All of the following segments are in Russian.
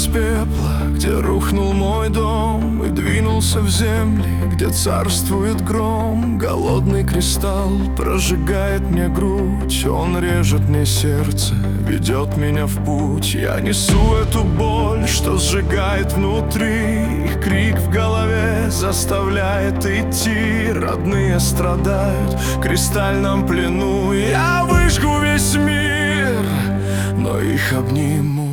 из пепла, где рухнул мой дом, и двинулся в земли, где царствует гром. Голодный кристалл прожигает мне грудь, он режет мне сердце, ведет меня в путь. Я несу эту боль, что сжигает внутри, их крик в голове заставляет идти. Родные страдают в кристальном плену, я выжгу весь мир, но их обниму.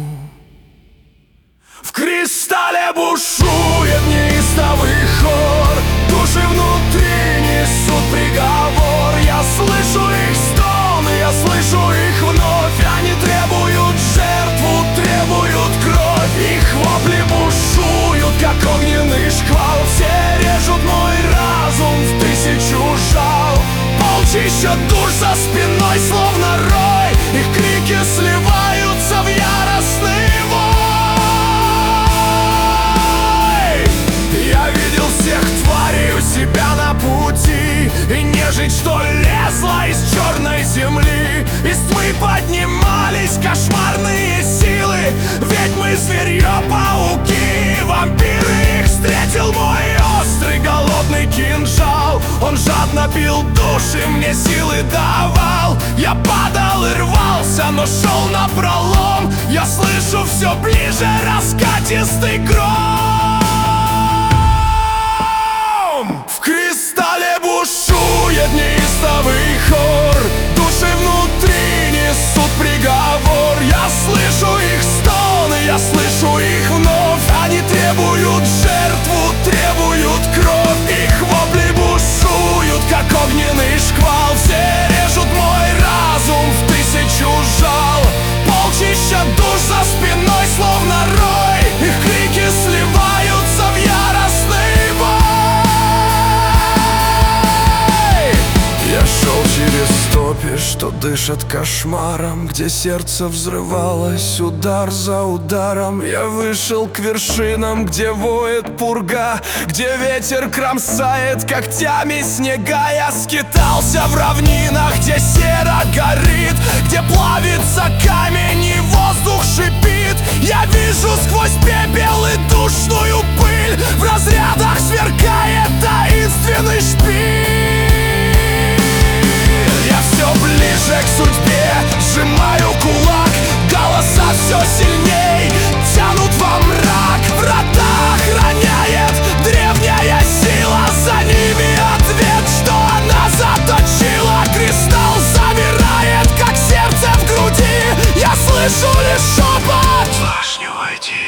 В кристалле бушует неистовый хор, души внутри несут приговор. Я слышу их стоны, я слышу их вновь. Они требуют жертву, требуют кровь. Их вопли бушуют, как огненный шквал. Все режут мой разум в тысячу жал. Полчища душ за спиной, словно рой. Их крики сливаются в яростный вой. Я видел всех тварей у себя на пути, и нежить, что лезла из черной земли. Из тьмы поднимались кошмарные силы, ведьмы, зверье, пауки, вампиры. Их встретил мой острый голодный кинжал. Он жадно пил души, мне силы давал. Я падал и рвался, но шел напролом. Я слышу все ближе раскатистый гром. В кристалле бушует неистовый хор, души внутри несут приговор. Я слышу их стоны, я слышу их вновь. Они требуют жертву, требуют кровь. Их вопли бушуют, как огненный шквал. Все режут мой разум в тысячу жал. Полчища душ за спиной, словно рой. Их крики сливаются в яростный бой. Я шел через топи, что дышат кошмаром, где сердце взрывалось удар за ударом. Я вышел к вершинам, где воет пурга, где ветер кромсает когтями снега. Я скитался в равнинах, где серо горит, где плавится камень и воздух шипит. Я вижу сквозь пепел и душную пыль, в разрядах сверкает таинственный шпиль. Я все ближе к судьбе, сжимаю кулак. Голоса все сильней тянут во мрак. Врата охраняет древняя сила, за ними ответ, что она заточила. Кристалл замирает, как сердце в груди. Я слышу лишь шепот: в башню войди.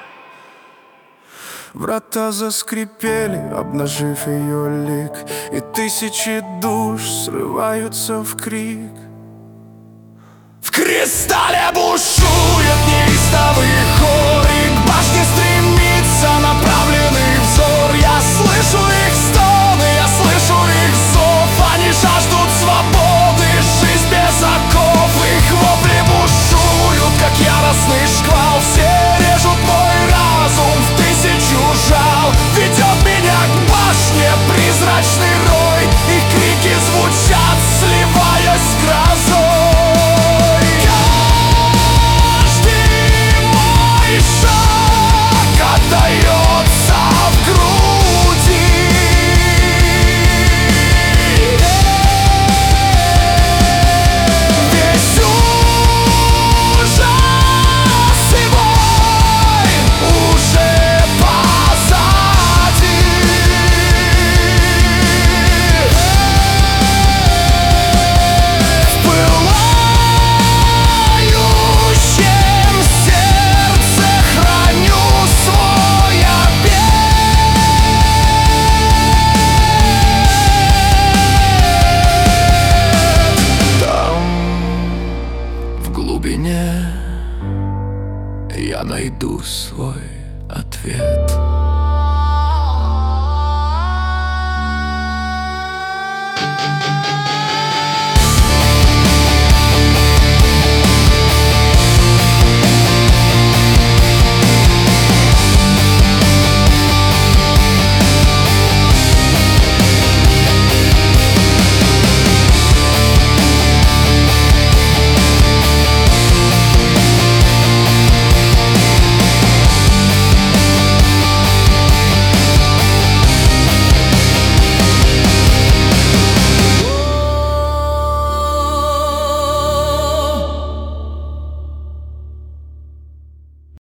Врата заскрипели, обнажив ее лик, и тысячи душ срываются в крик. В кристалле бушует неистовый хор, и к башне стремится направленный взор. Я слышу их стоны, я слышу их зов. Они жаждут свободы, жизнь без оков. Их вопли бушуют, как яростный шквал. Все режут мой разум в тысячу жал. Ведет меня к башне призрачный рой. Их крики звучат, сливаясь с грозой. Каждый мой шаг отдается в груди. Весь ужас и войн уже позади. В пылающем сердце храню свой обет. Там, в глубине, я найду свой ответ.